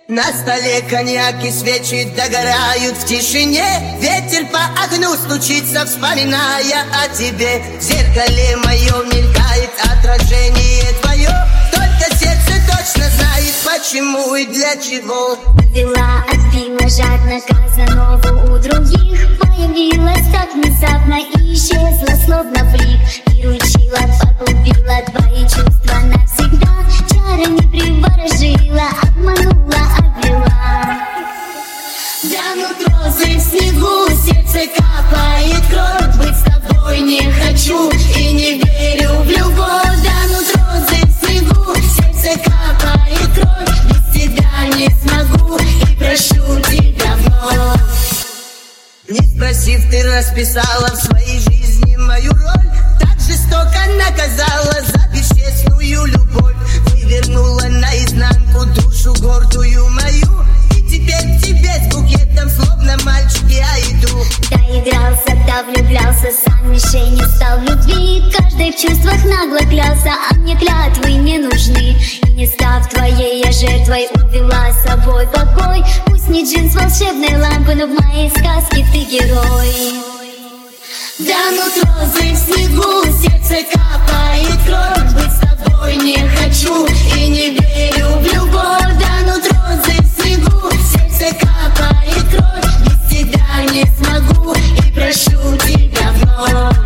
На столе коньяк и свечи догорают в тишине. Ветер по окну стучится, вспоминая о тебе. В зеркале моем мелькает отражение твое. Только сердце точно знает, почему и для чего. Взяла, отбила жадно Казанову у других. Появилась так внезапно и исчезла, словно блик. Приручила, погубила твои чувства навсегда. Чарами приворожила, обманула, обвела. Вянут розы в снегу, сердце капает кровь. Быть с тобой не хочу и не верю в любовь. Вянут розы в снегу, сердце капает кровь. Без тебя не смогу и прошу тебя вновь. Не спросив, ты расписала в своей жизни мою роль. Так жестоко наказала за бесчестную любовь. Вывернула наизнанку душу гордую мою. И теперь к тебе с букетом, словно мальчик, я иду. Доигрался, да влюблялся, сам мишенью стал в любви. Каждый в чувствах нагло клялся, а мне клятвы не нужны. И не став твоей, я жертвой увела с собой покой. Пусть не джин с волшебной лампы, но в моей сказке ты герой. Вянут розы в снегу, сердце капает кровь. Быть с тобой не хочу и не верю в любовь. Вянут розы в снегу, сердце капает кровь. Без тебя не смогу и прошу тебя вновь.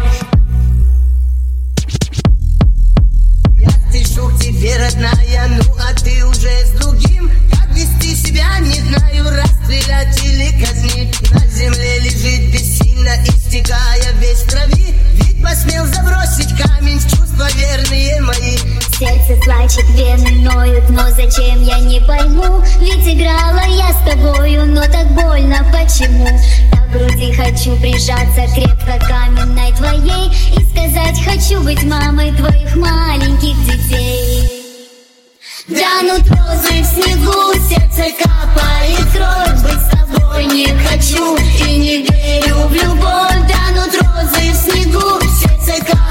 Я спешу к тебе, родная, ну а ты уже с другим. Как вести себя, не знаю, расстрелять или казнить. На земле лежит бессильно, истекая весь в крови. Ведь посмел забросить камень в чувства верные мои. Сердце плачет, вены ноют, но зачем, я не пойму. Ведь играла я с тобою, но так больно, почему? Я в груди хочу прижаться крепко каменной твоей и сказать, хочу быть мамой твоих маленьких детей. Вянут розы в снегу, сердце капает кровь. Быть с тобой не хочу и не верю в любовь. Вянут розы в снегу, сердце капает